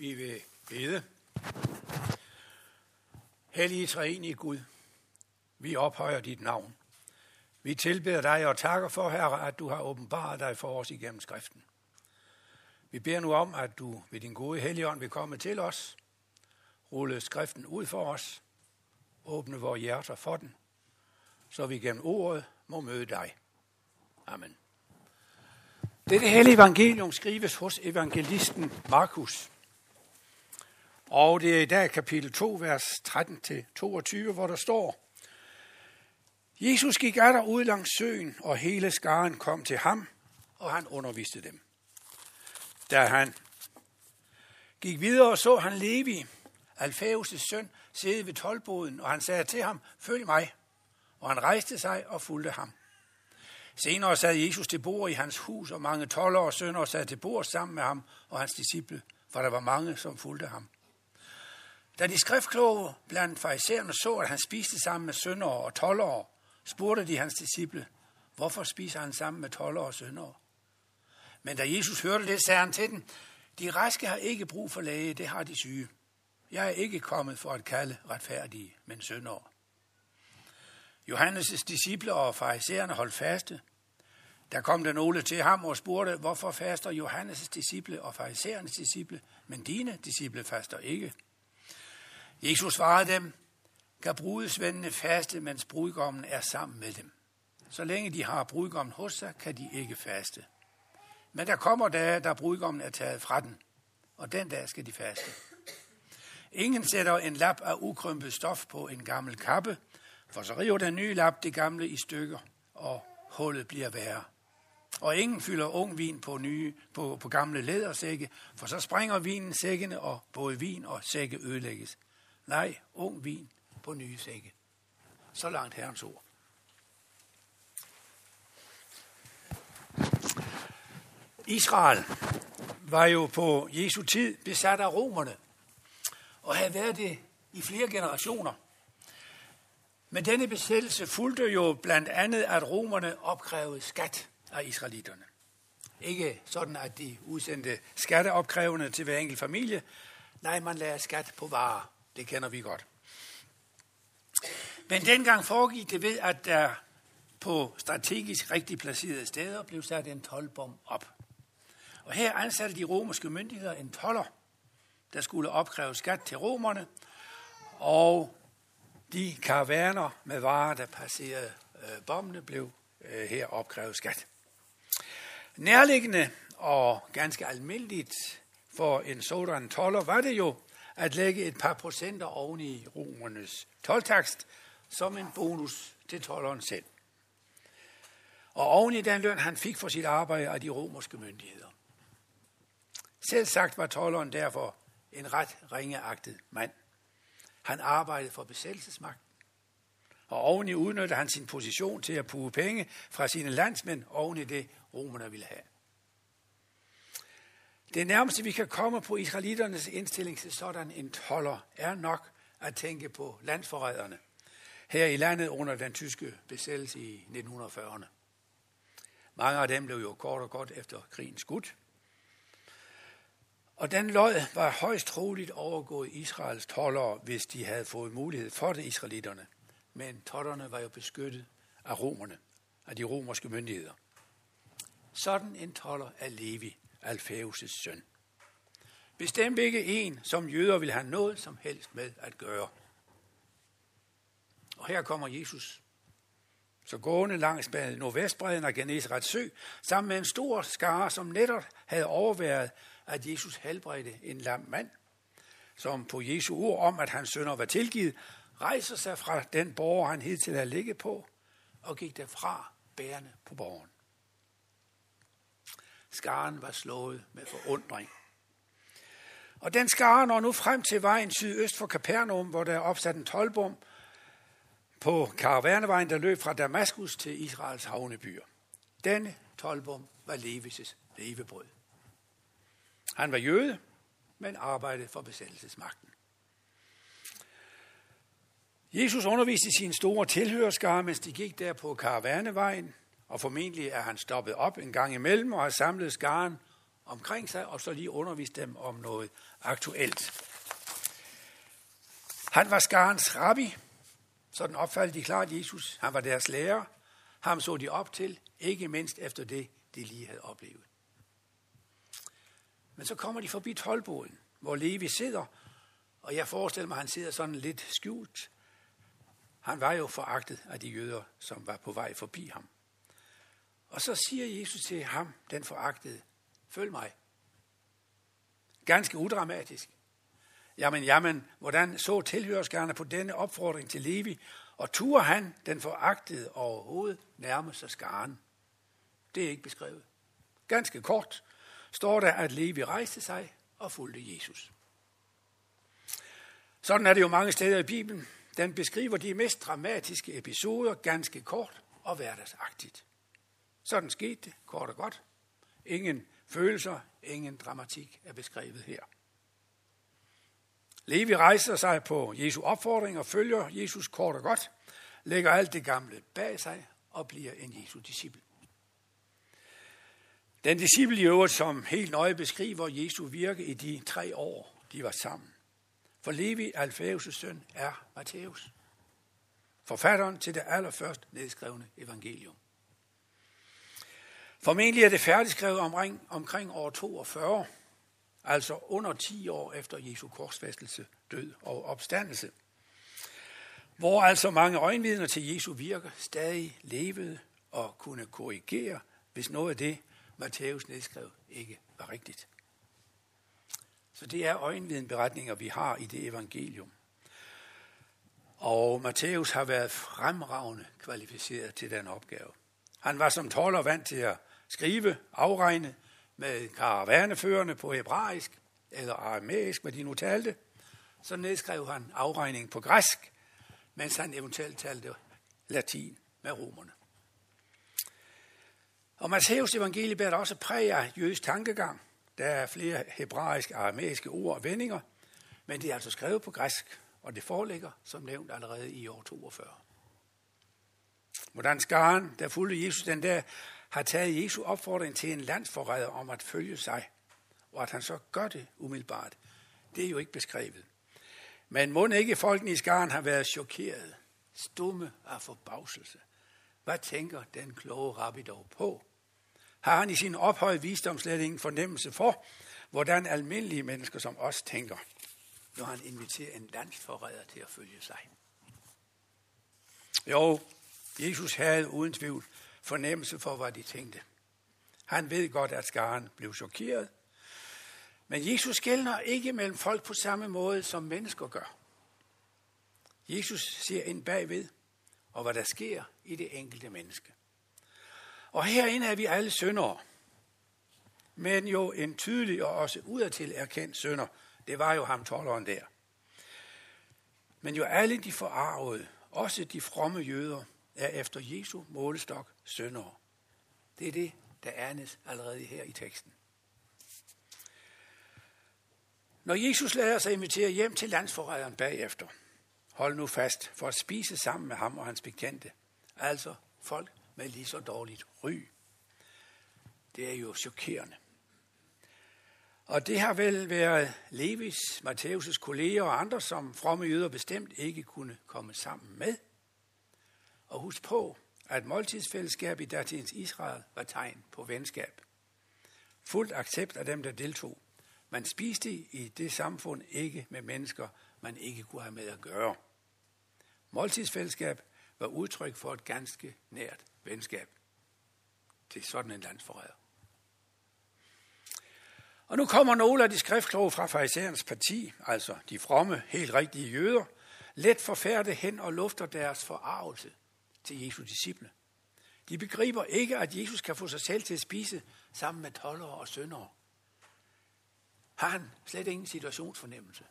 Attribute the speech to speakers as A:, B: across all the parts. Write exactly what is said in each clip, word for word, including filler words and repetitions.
A: Vi vil bede. Hellige treenige Gud, vi ophøjer dit navn. Vi tilbeder dig og takker for, Herre, at du har åbenbaret dig for os igennem skriften. Vi beder nu om, at du ved din gode Helligånd vil komme til os, rulle skriften ud for os, åbne vores hjerter for den, så vi gennem ordet må møde dig. Amen. Dette hellige evangelium skrives hos evangelisten Markus. Og det er i dag kapitel to, vers tretten til toogtyve, hvor der står: Jesus gik atter ud langs søen, og hele skaren kom til ham, og han underviste dem. Da han gik videre, så han Levi, Alfæus' søn, sidde ved toldboden, og han sagde til ham, følg mig. Og han rejste sig og fulgte ham. Senere sad Jesus til bord i hans hus, og mange toldere og sønner sad til bord sammen med ham og hans disciple, for der var mange, som fulgte ham. Da de skriftkloge blandt farisæerne så, at han spiste sammen med syndere og toldere, spurgte de hans disciple, hvorfor spiser han sammen med toldere og syndere? Men da Jesus hørte det, sagde han til dem, de raske har ikke brug for læge, det har de syge. Jeg er ikke kommet for at kalde retfærdige, men syndere. Johannes' disciple og farisæerne holdt faste. Der kom der nogle til ham og spurgte, hvorfor faster Johannes' disciple og farisæernes disciple, men dine disciple faster ikke? Jesus svarede dem, kan brudesvendene faste, mens brudgommen er sammen med dem. Så længe de har brudgommen hos sig, kan de ikke faste. Men der kommer dage, da brudgommen er taget fra den, og den dag skal de faste. Ingen sætter en lap af ukrympet stof på en gammel kappe, for så river den nye lap det gamle i stykker, og hullet bliver værre. Og ingen fylder ung vin på, nye, på, på gamle lædersække, for så springer vinen sækkene, og både vin og sække ødelægges. Nej, ung vin på nye sække. Så langt Herrens ord. Israel var jo på Jesu tid besat af romerne, og havde været det i flere generationer. Men denne besættelse fulgte jo blandt andet, at romerne opkrævede skat af israelitterne. Ikke sådan, at de udsendte skatteopkrævende til hver enkelt familie. Nej, man lagde skat på varer. Det kender vi godt. Men dengang foregik det ved, at der på strategisk rigtig placerede steder blev sat en toldbom op. Og her ansatte de romerske myndigheder en tolder, der skulle opkræve skat til romerne, og de karavaner med varer, der passerede øh, bommene, blev øh, her opkrævet skat. Nærliggende og ganske almindeligt for en sådan tolder var det jo at lægge et par procenter oven i romernes toldtakst som en bonus til tolderen selv. Og oven i den løn, han fik for sit arbejde af de romerske myndigheder. Selv sagt var tolderen derfor en ret ringeagtet mand. Han arbejdede for besættelsesmagten, og oveni udnyttede han sin position til at puge penge fra sine landsmænd oven i det, romerne ville have. Det nærmeste, vi kan komme på israeliternes indstilling til sådan en tolder, er nok at tænke på landsforræderne her i landet under den tyske besættelse i nitten fyrrerne. Mange af dem blev jo kort og godt efter krigen skudt. Og den lod var højst troligt overgået Israels toldere, hvis de havde fået mulighed for det, israelitterne. Men tolderne var jo beskyttet af romerne, af de romerske myndigheder. Sådan en tolder er Levi, Alfæus' søn. Bestemt ikke en, som jøder vil have noget som helst med at gøre. Og her kommer Jesus, så gående langs nordvestbredden af Genesarets sø, sammen med en stor skare, som netop havde overværet, at Jesus helbredte en lam mand, som på Jesu ord om, at hans sønner var tilgivet, rejser sig fra den borger, han hidtil havde ligget på, og gik derfra bærende på borgen. Skaren var slået med forundring. Og den skare når nu frem til vejen sydøst for Kapernaum, hvor der er opsat en toldbom på karavanevejen, der løb fra Damaskus til Israels havnebyer. Denne toldbom var Levis' levebrød. Han var jøde, men arbejdede for besættelsesmagten. Jesus underviste sin store tilhørerskare, mens de gik der på karavanevejen, og formentlig er han stoppet op en gang imellem og har samlet skaren omkring sig, og så lige undervise dem om noget aktuelt. Han var skarens rabbi, sådan opfattede de klart Jesus. Han var deres lærer. Ham så de op til, ikke mindst efter det, de lige havde oplevet. Men så kommer de forbi toldboden, hvor Levi sidder, og jeg forestiller mig, at han sidder sådan lidt skjult. Han var jo foragtet af de jøder, som var på vej forbi ham. Og så siger Jesus til ham, den foragtede, følg mig. Ganske udramatisk. Jamen, jamen, hvordan så tilhørsgærne på denne opfordring til Levi, og turde han, den foragtede, overhovedet nærme sig skaren? Det er ikke beskrevet. Ganske kort står der, at Levi rejste sig og fulgte Jesus. Sådan er det jo mange steder i Bibelen. Den beskriver de mest dramatiske episoder ganske kort og hverdagsagtigt. Sådan skete det, kort og godt. Ingen følelser, ingen dramatik er beskrevet her. Levi rejser sig på Jesu opfordring og følger Jesus kort og godt, lægger alt det gamle bag sig og bliver en Jesu disciple. Den disciple i øvrigt, som helt nøje beskriver Jesu virke i de tre år, de var sammen. For Levi, Alfæus' søn, er Matthæus, forfatteren til det allerførst nedskrevne evangelium. Formentlig er det færdigskrevet omkring, omkring år toogfyrre, altså under ti år efter Jesu korsfæstelse, død og opstandelse, hvor altså mange øjenvidner til Jesu virke stadig levede og kunne korrigere, hvis noget af det, Matthæus nedskrev, ikke var rigtigt. Så det er øjenvidenberetninger, vi har i det evangelium. Og Matthæus har været fremragende kvalificeret til den opgave. Han var som tolder vant til at skrive, afregne med karavaneførerne på hebraisk eller aramæisk, hvad de nu talte. Så nedskrev han afregning på græsk, mens han eventuelt talte latin med romerne. Og Matthæus evangeliet bærer også præg af jødisk tankegang. Der er flere hebraiske og aramæiske ord og vendinger, men det er altså skrevet på græsk, og det foreligger, som nævnt, allerede i år toogfyrre. Hvordan skaren, der fulgte Jesus den der, har taget Jesu opfordring til en landsforræder om at følge sig, og at han så gør det umiddelbart, det er jo ikke beskrevet. Men må ikke folkene i skaren har været chokeret, stumme af forbavselse. Hvad tænker den kloge rabbi dog på? Har han i sin ophøjede visdom slet ingen fornemmelse for, hvordan almindelige mennesker som os tænker, når han inviterer en landsforræder til at følge sig? Jo, Jesus havde uden tvivl fornemmelse for, hvad de tænkte. Han ved godt, at skaren blev chokeret. Men Jesus skelner ikke mellem folk på samme måde, som mennesker gør. Jesus ser ind bagved, og hvad der sker i det enkelte menneske. Og herinde er vi alle syndere. Men jo en tydelig og også udadtil erkendt synder. Det var jo ham tolderen der. Men jo alle de forarvede, også de fromme jøder, er efter Jesu målestok syndere. Det er det, der anes allerede her i teksten. Når Jesus lader sig invitere hjem til landsforræderen bagefter, hold nu fast for at spise sammen med ham og hans bekendte, altså folk med lige så dårligt ry. Det er jo chokerende. Og det har vel været Levis, Matthæus' kolleger og andre, som fromme jøder bestemt ikke kunne komme sammen med. Og husk på, at måltidsfællesskab i datidens Israel var tegn på venskab. Fuldt accept af dem, der deltog. Man spiste i det samfund ikke med mennesker, man ikke kunne have med at gøre. Måltidsfællesskab var udtryk for et ganske nært venskab til sådan en landsforræder. Og nu kommer nogle af de skriftkloge fra farisæernes parti, altså de fromme, helt rigtige jøder, let forfærdet hen og lufter deres forarvelse til Jesu disciple. De begriber ikke, at Jesus kan få sig selv til at spise sammen med toldere og syndere. Har han slet ingen situationsfornemmelse?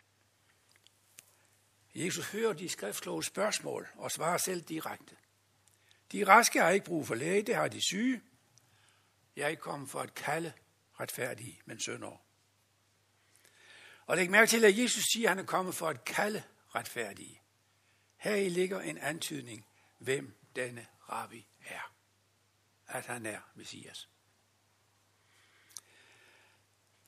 A: Jesus hører de skriftkloge spørgsmål og svarer selv direkte. De raske har ikke brug for læge, det har de syge. Jeg er ikke kommet for at kalde retfærdige, men syndere. Og læg mærke til, at Jesus siger, at han er kommet for at kalde retfærdige. Heri ligger en antydning, hvem denne rabbi er. At han er Messias.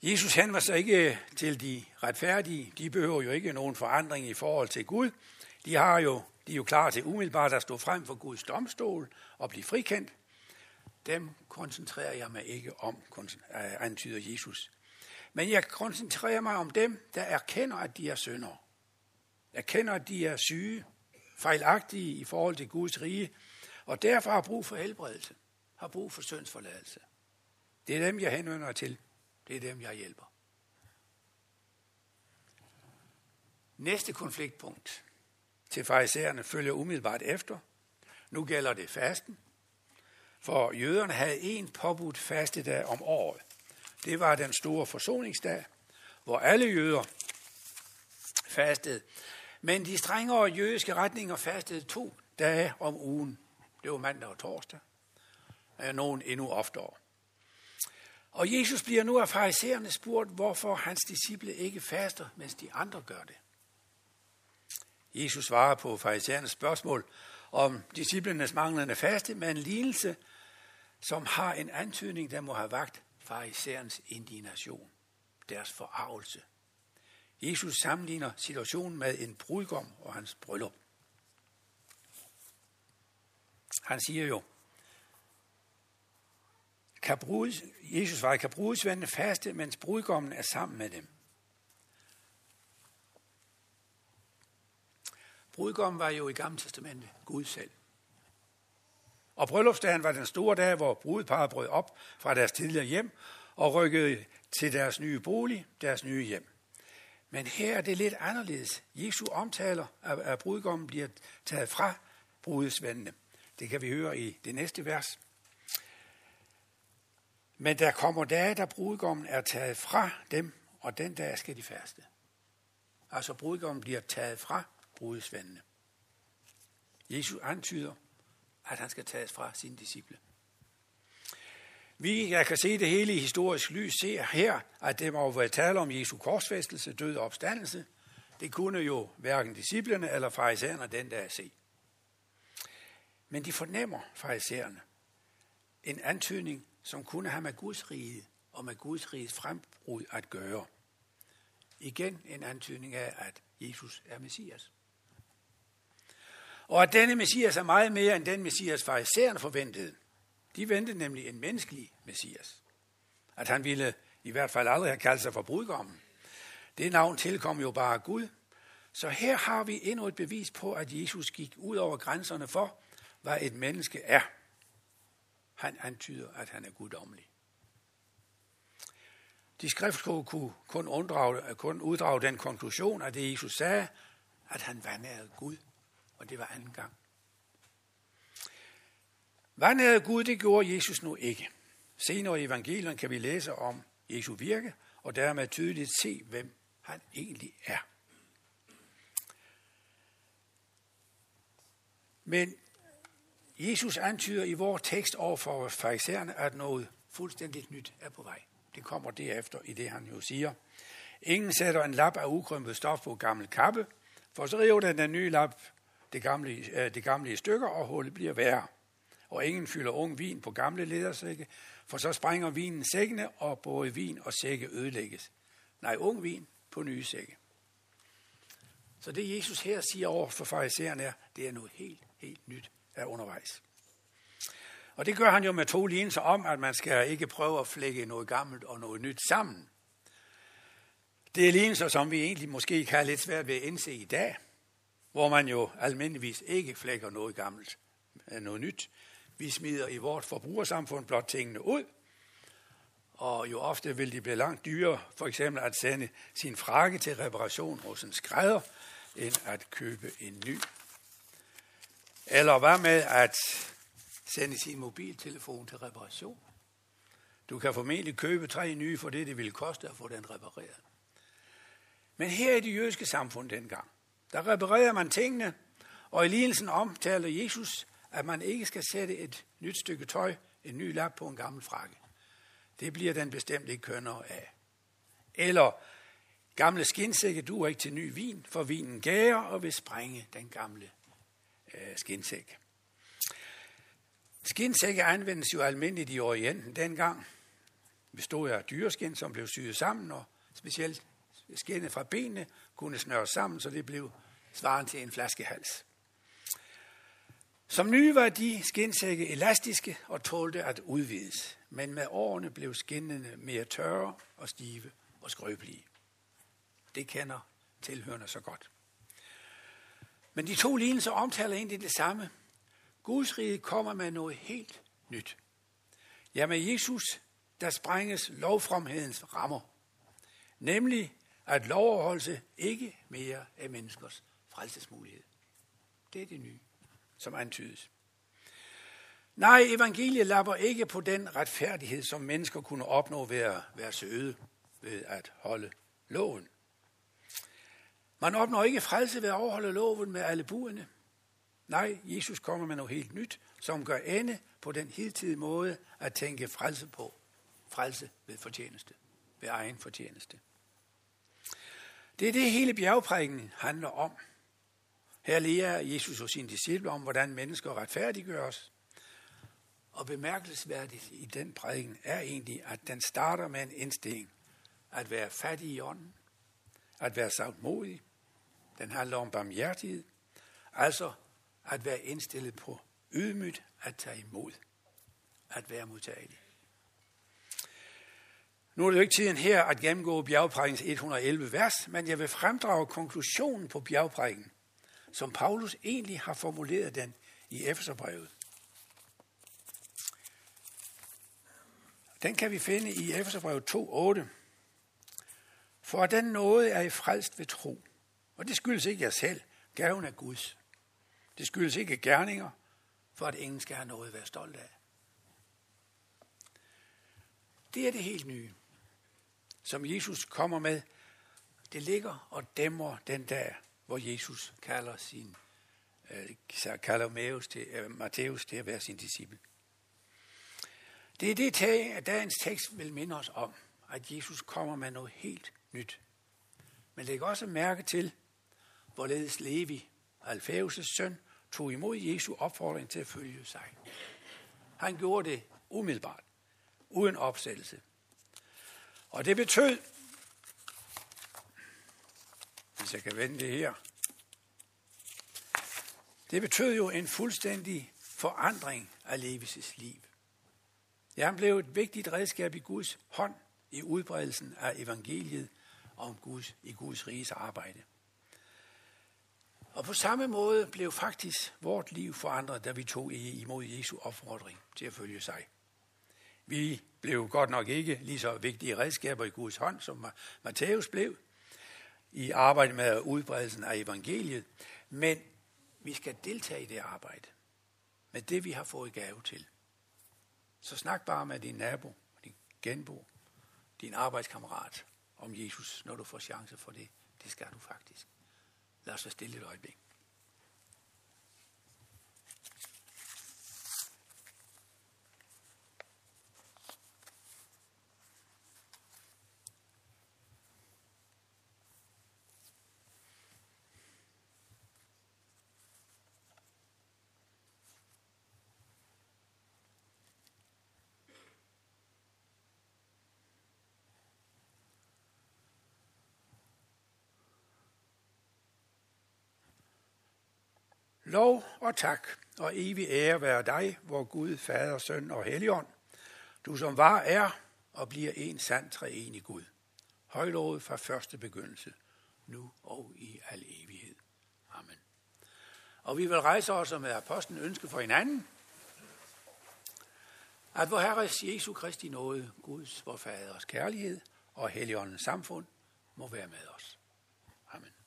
A: Jesus henvender sig ikke til de retfærdige. De behøver jo ikke nogen forandring i forhold til Gud. De, har jo, de er jo klar til umiddelbart at stå frem for Guds domstol og blive frikendt. Dem koncentrerer jeg mig ikke om, antyder Jesus. Men jeg koncentrerer mig om dem, der erkender, at de er syndere. Erkender, at de er syge, fejlagtige i forhold til Guds rige, og derfor har brug for helbredelse, har brug for syndsforladelse. Det er dem, jeg henvender til. Det er dem, jeg hjælper. Næste konfliktpunkt til farisæerne følger umiddelbart efter. Nu gælder det fasten, for jøderne havde en påbudt fastedag om året. Det var den store forsoningsdag, hvor alle jøder fastede. Men de strengere jødiske retninger fastede to dage om ugen. Det var mandag og torsdag. Nogen endnu oftere. Og Jesus bliver nu af farisæerne spurgt, hvorfor hans disciple ikke faster, mens de andre gør det. Jesus svarer på farisæernes spørgsmål om disciplenes manglende faste med en lignelse, som har en antydning, der må have vakt farisæernes indignation, deres forargelse. Jesus sammenligner situationen med en brudgom og hans bryllup. Han siger jo, kan brudes, Jesus svarer, kan brudsvendene faste, mens brudgommen er sammen med dem. Brudgommen var jo i Gamle Testamentet Gud selv. Og bryllupsdagen var den store dag, hvor brudeparret brød op fra deres tidligere hjem og rykkede til deres nye bolig, deres nye hjem. Men her er det lidt anderledes. Jesu omtaler, at brudgommen bliver taget fra brudesvendene. Det kan vi høre i det næste vers. Men der kommer dage, da brudgommen er taget fra dem, og den dag skal de faste. Altså brudgommen bliver taget fra brudesvendene. Jesus antyder, at han skal tages fra sine disciple. Vi, jeg kan se det hele i historisk lys, ser her, at det må være tale om Jesu korsfæstelse, død og opstandelse. Det kunne jo hverken disciplene eller farisæerne den dag se. Men de fornemmer, farisæerne, en antydning, som kunne have med Guds rige og med Guds riges frembrud at gøre. Igen en antydning af, at Jesus er Messias. Og at denne Messias er meget mere end den Messias farisæerne forventede. De ventede nemlig en menneskelig Messias. At han ville i hvert fald aldrig have kaldt sig for brudgommen. Det navn tilkom jo bare Gud. Så her har vi endnu et bevis på, at Jesus gik ud over grænserne for, hvad et menneske er. Han antyder, at han er guddommelig. De skriftkloge kunne kun, unddrage, kun uddrage den konklusion, at det Jesus sagde, at han vandrede Gud. Og det var anden gang. Vandrede Gud, det gjorde Jesus nu ikke. Senere i evangelierne kan vi læse om Jesu virke, og dermed tydeligt se, hvem han egentlig er. Men Jesus antyder i vores tekst over for farisæerne, at noget fuldstændigt nyt er på vej. Det kommer derefter i det, han jo siger. Ingen sætter en lap af ukrympet stof på gammel kappe, for så river den den nye lap det gamle, det gamle i stykker, og hullet bliver værre. Og ingen fylder ung vin på gamle ledersække, for så sprænger vinen sækkene, og både vin og sække ødelægges. Nej, ung vin på nye sække. Så det Jesus her siger over for farisæerne er, det er noget helt, helt nyt er undervejs. Og det gør han jo med to lignelser om, at man skal ikke prøve at flække noget gammelt og noget nyt sammen. Det er lignelser, som vi egentlig måske kan have lidt svært ved at indse i dag, hvor man jo almindeligvis ikke flækker noget gammelt, noget nyt. Vi smider i vort forbrugersamfund blot tingene ud, og jo ofte vil de blive langt dyrere, for eksempel at sende sin frakke til reparation hos en skrædder, end at købe en ny. Eller hvad med at sende sin mobiltelefon til reparation? Du kan formentlig købe tre nye for det, det vil koste at få den repareret. Men her i det jødiske samfund dengang, der reparerer man tingene, og i lignelsen omtaler Jesus, at man ikke skal sætte et nyt stykke tøj, en ny lap på en gammel frakke. Det bliver den bestemt ikke kønnere af. Eller gamle skinsække duer ikke til ny vin, for vinen gærer og vil sprænge den gamle øh, skinsæk. Skinsække anvendes jo almindeligt i Orienten dengang. bestod af dyreskin, som blev syet sammen, og specielt skindet fra benene kunne snøres sammen, så det blev svarende til en flaskehals. Som nye var de skinsække elastiske og tålte at udvides, men med årene blev skinnene mere tørre og stive og skrøbelige. Det kender tilhørende så godt. Men de to lignelser omtaler egentlig det samme. Guds rige kommer med noget helt nyt. Ja, med Jesus, der sprænges lovfromhedens rammer. Nemlig, at lovoverholdelse ikke mere er menneskers frelsesmulighed. Det er det nye, som antydes. Nej, evangeliet lapper ikke på den retfærdighed, som mennesker kunne opnå ved at være søde, ved at holde loven. Man opnår ikke frelse ved at overholde loven med alle budene. Nej, Jesus kommer med noget helt nyt, som gør ende på den hidtidige måde at tænke frelse på. Frelse ved fortjeneste, ved egen fortjeneste. Det er det, hele bjergprædiken handler om. Her lærer Jesus og sine disciple om, hvordan mennesker retfærdiggøres. Og bemærkelsesværdigt i den prædiken er egentlig, at den starter med en indstilling. At være fattig i ånden. At være sagtmodig. Den handler om barmhjertighed. Altså at være indstillet på ydmygt at tage imod. At være modtagelig. Nu er det jo ikke tiden her at gennemgå bjergprædikens et hundrede og elleve vers, men jeg vil fremdrage konklusionen på bjergprædiken, som Paulus egentlig har formuleret den i Efeserbrevet. Den kan vi finde i Efeserbrevet to otte. For den nåde er I frelst ved tro, og det skyldes ikke jer selv, gaven er Guds. Det skyldes ikke gerninger, for at ingen skal have noget at være stolt af. Det er det helt nye, som Jesus kommer med. Det ligger og dæmmer den dag, hvor Jesus kalder sin øh, kalder Matthæus til, øh, Matthæus til at være sin disciple. Det er det tag, at dagens tekst vil minde os om, at Jesus kommer med noget helt nyt. Men læg også mærke til, hvorledes Levi, Alfæus' søn, tog imod Jesu opfordring til at følge sig. Han gjorde det umiddelbart, uden opsættelse. Og det betød, hvis jeg kan vende det her, det betød jo en fuldstændig forandring af Levis' liv. Ja, han blev et vigtigt redskab i Guds hånd i udbredelsen af evangeliet om Guds, i Guds riges arbejde. Og på samme måde blev faktisk vort liv forandret, da vi tog imod Jesu opfordring til at følge sig. Vi blev godt nok ikke lige så vigtige redskaber i Guds hånd, som Matthæus blev, i arbejdet med udbredelsen af evangeliet, men vi skal deltage i det arbejde, med det vi har fået gave til. Så snak bare med din nabo, din genbo, din arbejdskammerat om Jesus, når du får chance for det. Det skal du faktisk. Lad os være stille et øjeblik. Lov og tak og evig ære være dig, vor Gud, Fader, Søn og Helligånd, du som var, er og bliver en sand treenig Gud, højlovet fra første begyndelse, nu og i al evighed. Amen. Og vi vil rejse os med apostlen ønske for hinanden, at vor Herres Jesu Kristi nåde, Guds, vor Faders kærlighed og Helligåndens samfund må være med os. Amen.